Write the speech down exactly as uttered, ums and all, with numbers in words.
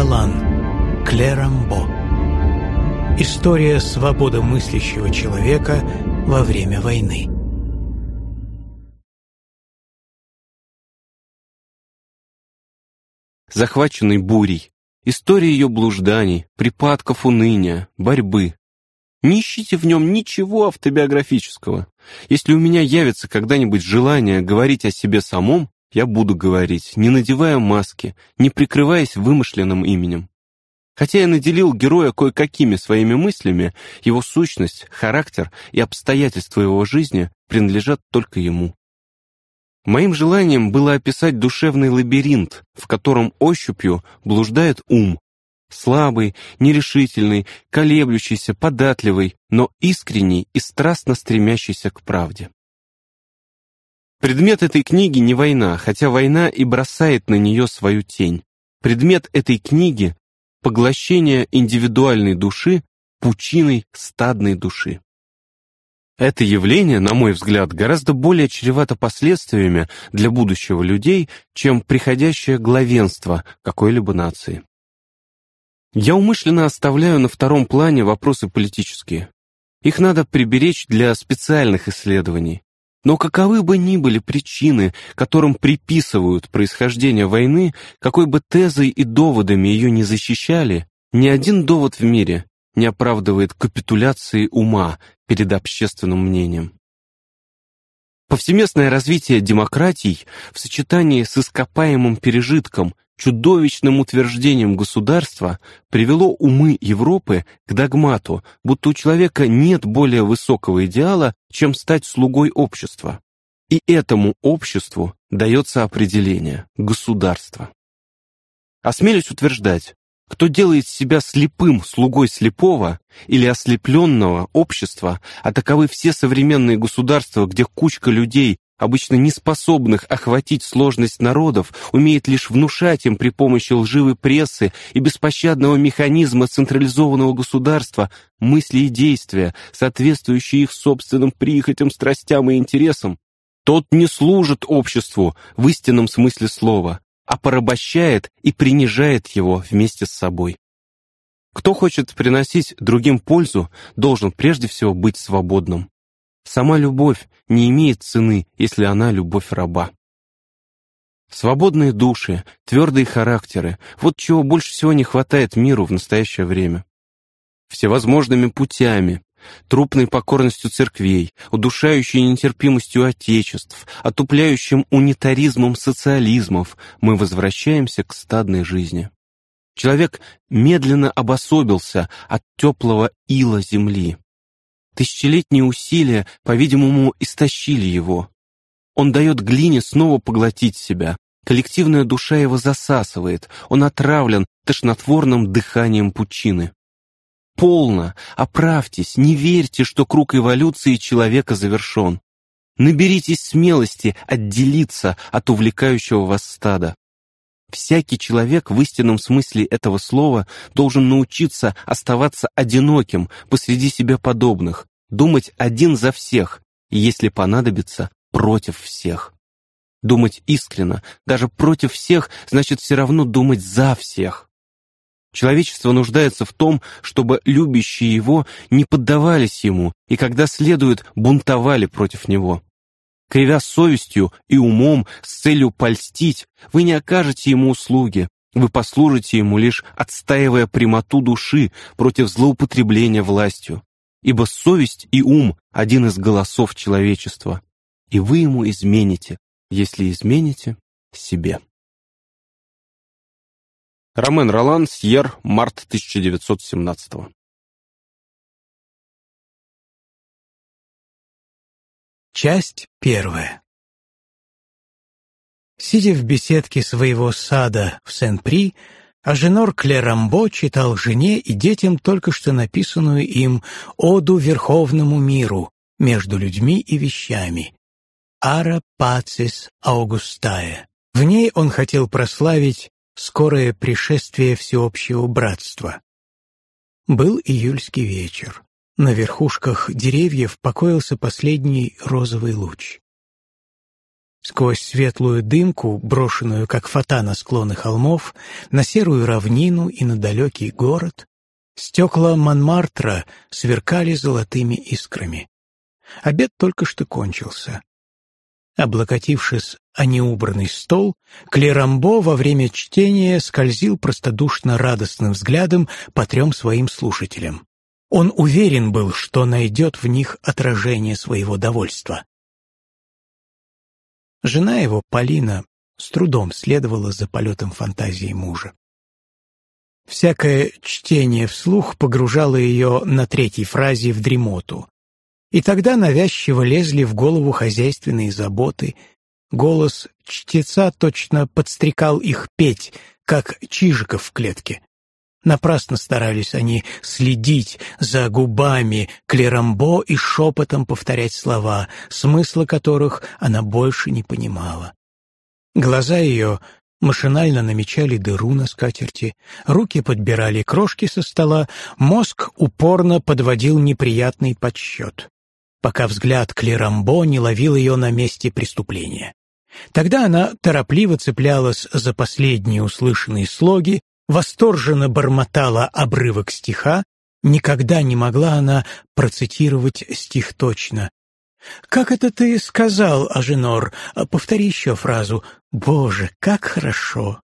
Ролан, Клэр Рамбо. История свободомыслящего человека во время войны. Захваченный бурей, история ее блужданий, припадков уныния, борьбы. Не ищите в нем ничего автобиографического. Если у меня явится когда-нибудь желание говорить о себе самом, я буду говорить, не надевая маски, не прикрываясь вымышленным именем. Хотя я наделил героя кое-какими своими мыслями, его сущность, характер и обстоятельства его жизни принадлежат только ему. Моим желанием было описать душевный лабиринт, в котором ощупью блуждает ум, слабый, нерешительный, колеблющийся, податливый, но искренний и страстно стремящийся к правде. Предмет этой книги не война, хотя война и бросает на нее свою тень. Предмет этой книги — поглощение индивидуальной души пучиной стадной души. Это явление, на мой взгляд, гораздо более чревато последствиями для будущего людей, чем приходящее главенство какой-либо нации. Я умышленно оставляю на втором плане вопросы политические. Их надо приберечь для специальных исследований. Но каковы бы ни были причины, которым приписывают происхождение войны, какой бы тезой и доводами ее не защищали, ни один довод в мире не оправдывает капитуляции ума перед общественным мнением. Повсеместное развитие демократий в сочетании с ископаемым пережитком, чудовищным утверждением государства привело умы Европы к догмату, будто у человека нет более высокого идеала, чем стать слугой общества. И этому обществу дается определение – государство. Осмелюсь утверждать, кто делает себя слепым слугой слепого или ослепленного общества, а таковы все современные государства, где кучка людей, обычно неспособных охватить сложность народов, умеет лишь внушать им при помощи лживой прессы и беспощадного механизма централизованного государства мысли и действия, соответствующие их собственным прихотям, страстям и интересам, тот не служит обществу в истинном смысле слова, а порабощает и принижает его вместе с собой. Кто хочет приносить другим пользу, должен прежде всего быть свободным. Сама любовь не имеет цены, если она любовь раба. Свободные души, твердые характеры — вот чего больше всего не хватает миру в настоящее время. Всевозможными путями, трупной покорностью церквей, удушающей нетерпимостью отечеств, отупляющим унитаризмом социализмов мы возвращаемся к стадной жизни. Человек медленно обособился от теплого ила земли. Тысячелетние усилия, по-видимому, истощили его. Он дает глине снова поглотить себя. Коллективная душа его засасывает. Он отравлен тошнотворным дыханием пучины. Полно, оправьтесь, не верьте, что круг эволюции человека завершен. Наберитесь смелости отделиться от увлекающего вас стада. Всякий человек в истинном смысле этого слова должен научиться оставаться одиноким посреди себе подобных, думать один за всех и, если понадобится, против всех. Думать искренно, даже против всех, значит все равно думать за всех. Человечество нуждается в том, чтобы любящие его не поддавались ему и, когда следует, бунтовали против него. Кривя совестью и умом с целью польстить, вы не окажете ему услуги, вы послужите ему лишь отстаивая прямоту души против злоупотребления властью, ибо совесть и ум — один из голосов человечества, и вы ему измените, если измените себе. Ромен Ролан, Сьер, март тысяча девятьсот семнадцатого. Часть первая. Сидя в беседке своего сада в Сен-При, Аженор Клэр Рамбо читал жене и детям только что написанную им оду Верховному миру между людьми и вещами «Ара Пацис Аугустае». В ней он хотел прославить скорое пришествие всеобщего братства. Был июльский вечер. На верхушках деревьев покоился последний розовый луч. Сквозь светлую дымку, брошенную, как фата на склоны холмов, на серую равнину и на далекий город, стекла Монмартра сверкали золотыми искрами. Обед только что кончился. Облокотившись о неубранный стол, Клерамбо во время чтения скользил простодушно радостным взглядом по трем своим слушателям. Он уверен был, что найдет в них отражение своего довольства. Жена его, Полина, с трудом следовала за полетом фантазии мужа. Всякое чтение вслух погружало ее на третьей фразе в дремоту, и тогда навязчиво лезли в голову хозяйственные заботы. Голос чтеца точно подстрекал их петь, как чижиков в клетке. Напрасно старались они следить за губами Клерамбо и шепотом повторять слова, смысла которых она больше не понимала. Глаза ее машинально намечали дыру на скатерти, руки подбирали крошки со стола, мозг упорно подводил неприятный подсчет, пока взгляд Клерамбо не ловил ее на месте преступления. Тогда она торопливо цеплялась за последние услышанные слоги, восторженно бормотала обрывок стиха, никогда не могла она процитировать стих точно. «Как это ты сказал, Аженор? Повтори еще фразу. Боже, как хорошо!»